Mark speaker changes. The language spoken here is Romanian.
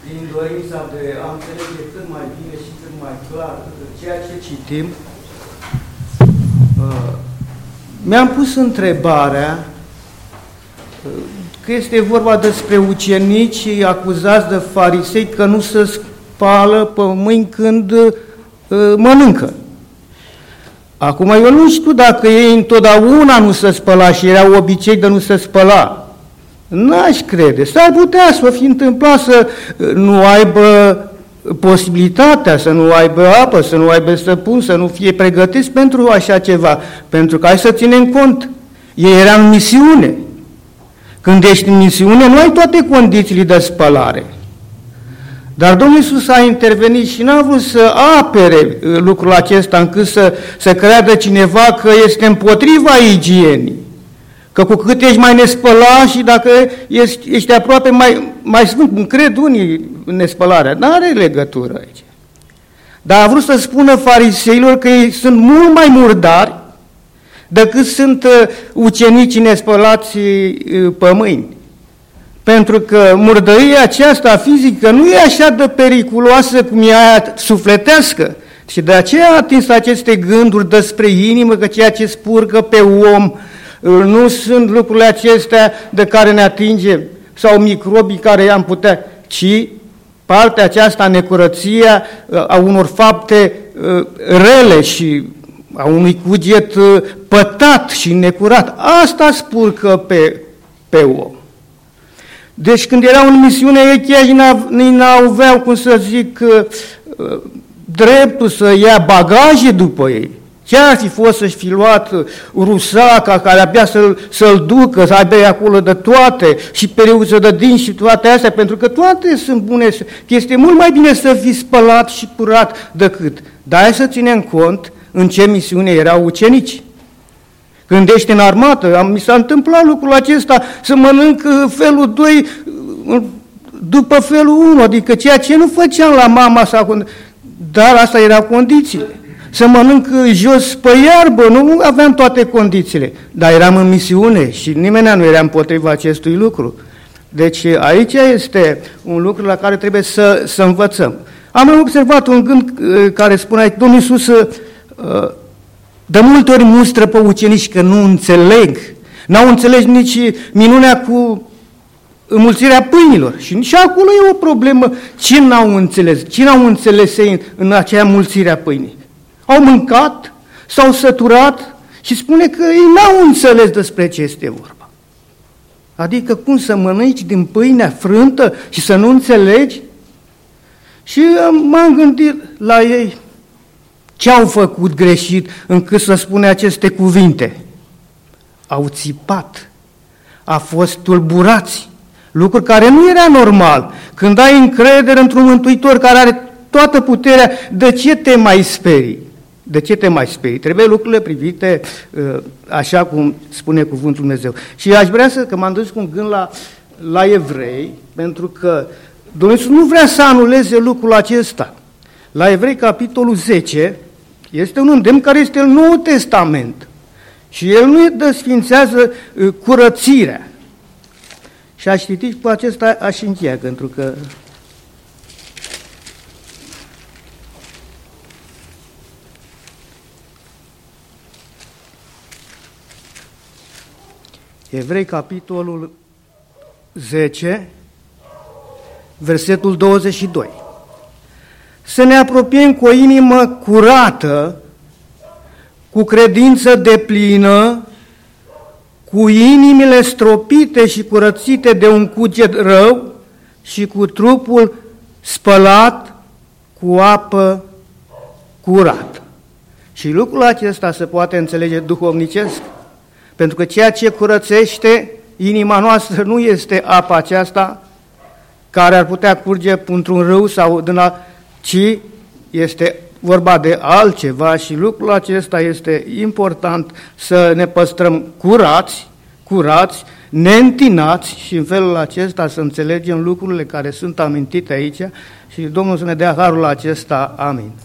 Speaker 1: prin dorința de a înțelege cât mai bine și cât mai clar ceea ce citim, mi-am pus întrebarea că este vorba despre ucenici acuzați de farisei că nu se spală pe mâini când mănâncă. Acum eu nu știu dacă ei întotdeauna nu se spăla și era obicei de nu se spăla. N-aș crede. S-ar putea să fi întâmplat să nu aibă posibilitatea, să nu aibă apă, să nu aibă săpun, să nu fie pregătiți pentru așa ceva. Pentru că hai să ținem cont. Ei erau în misiune. Când ești în misiune, nu ai toate condițiile de spălare. Dar Domnul Iisus a intervenit și n-a vrut să apere lucrul acesta încât să creadă cineva că este împotriva igienii. Că cu cât ești mai nespălat și dacă ești aproape mai sfânt, cum cred unii în nespălarea, n-are legătură aici. Dar a vrut să spună fariseilor că ei sunt mult mai murdari decât sunt ucenicii nespălați pe mâini. Pentru că murdăria aceasta fizică nu e așa de periculoasă cum e aia sufletească. Și de aceea a atins aceste gânduri despre inimă, că ceea ce spurcă pe om nu sunt lucrurile acestea de care ne atingem, sau microbii care i-am putea, ci partea aceasta, necurăția a unor fapte rele și a unui cuget pătat și necurat. Asta spurcă pe om. Deci când erau în misiune, ei chiar n-aveau, cum să zic, dreptul să ia bagaje după ei. Ce ar fi fost să-și fi luat rusaca care abia să-l ducă, să aibă acolo de toate, și periuță de dinți și toate astea, pentru că toate sunt bune, că este mult mai bine să fii spălat și curat decât. Dar hai să ținem cont în ce misiune erau ucenici. Când ești în armată, mi s-a întâmplat lucrul acesta, să mănânc felul 2 după felul 1, adică ceea ce nu făceam la mama sa, dar asta erau condițiile. Să mănânc jos pe iarbă, nu aveam toate condițiile, dar eram în misiune și nimeni nu era împotriva acestui lucru. Deci aici este un lucru la care trebuie să învățăm. Am observat un gând care spune, Domnul Iisus de multe ori mustră pe ucenici că nu înțeleg. N-au înțeles nici minunea cu înmulțirea pâinilor. Și nici acolo e o problemă. Ce n-au înțeles? Ce n-au înțeles ei în acea înmulțire a pâinii? Au mâncat, s-au săturat și spune că ei n-au înțeles despre ce este vorba. Adică cum să mănânci din pâinea frântă și să nu înțelegi? Și m-am gândit la ei. Ce au făcut greșit încât să spune aceste cuvinte? Au țipat, au fost tulburați, lucruri care nu era normal. Când ai încredere într-un Mântuitor care are toată puterea, de ce te mai sperii? De ce te mai sperii? Trebuie lucrurile privite așa cum spune cuvântul Dumnezeu. Și aș vrea că m-am dus cu un gând la Evrei, pentru că Dumnezeu nu vrea să anuleze lucrul acesta. La Evrei, capitolul 10, este un îndemn care este în Noul Testament și el nu desfințează curățirea. Și aș citi cu acesta, aș încheia, pentru că Evrei, capitolul 10, versetul 22. Să ne apropiem cu o inimă curată, cu credință deplină, cu inimile stropite și curățite de un cuget rău și cu trupul spălat cu apă curată. Și lucrul acesta se poate înțelege duhovnicesc, pentru că ceea ce curățește inima noastră nu este apa aceasta care ar putea curge într-un râu sau ci este vorba de altceva și lucrul acesta este important, să ne păstrăm curați, neîntinați și în felul acesta să înțelegem lucrurile care sunt amintite aici și Domnul să ne dea harul acesta. Amin.